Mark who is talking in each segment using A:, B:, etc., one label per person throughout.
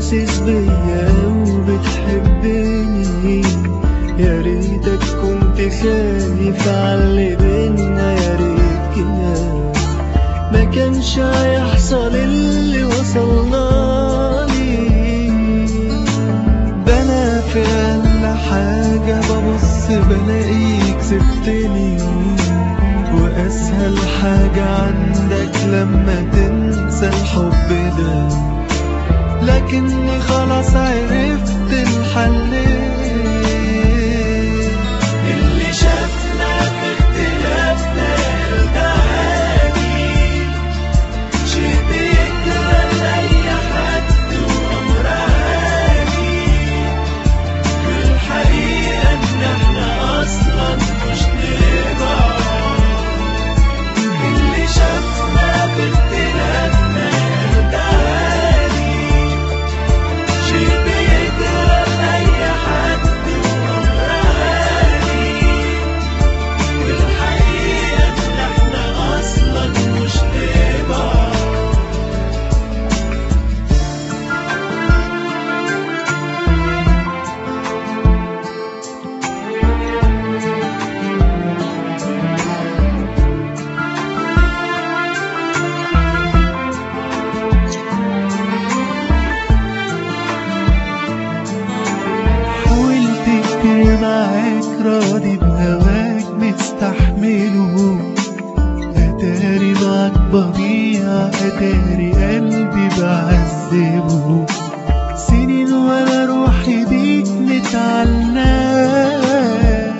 A: حاسس بيا وبتحبني، يا ريتك كنت خايف عاللي بينا، يا ريت كده ما كانش هيحصل اللي وصلنالي. ده انا في اقل حاجة ببص بلاقيك سبتني، واسهل حاجة عندك لما تنسى الحب ده، لكني خلاص عرفت الحل. اللي شافنا في اختلافنا ده عادي، شي بيجرى لأي حد وأمر عادي، والحقيقة إن احنا أصلا مش لبعض. اللي شافنا في اختلافنا ده عادي، شي بيجرى لأي حد وأمر عادي، والحقيقة إن احنا أصلا مش لبعض. حاولت كتير معاك راضي بهواك مستحمله، اتاري معاك بضيع، اتاري قلبي بعذبه. سنين وانا روحي بيك متعلقة،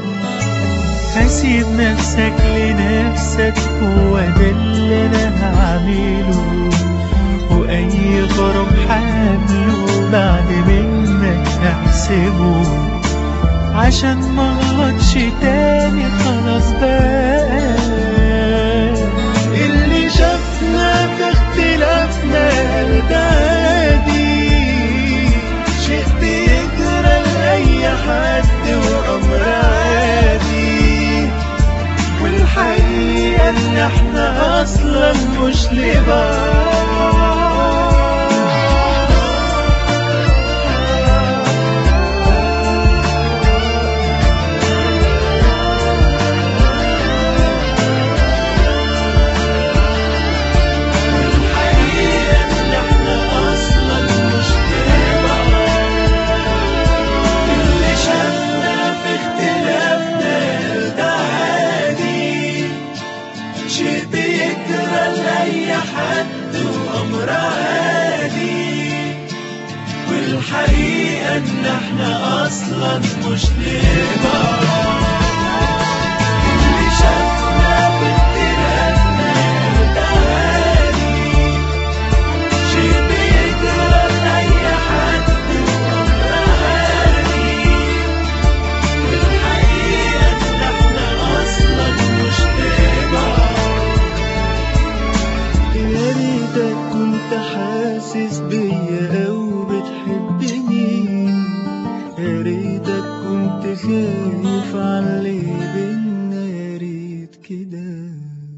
A: هسيب نفسك لنفسك، هو ده اللي انا هعمله. واي غرام حامله بعد منك هحسبه، عشان مغلطش تاني خلاص بقى. اللي شافنا في اختلافنا ده عادي، شيء بيجرى لأي حد وأمر عادي، والحقيقة إن احنا أصلا مش لبعض. شي بيجرى لأي حد وأمر عادي، والحقيقة إن احنا أصلا مش لبعض. اللي شافنا في اختلافنا ده عادي، شي بيجرى لأي حد وأمر عادي، والحقيقة إن احنا أصلا مش لبعض. يا ريتك كنت حاسس بيا أو بتحبني، يا ريتك كنت خايف عاللي بينا، يا ريت كده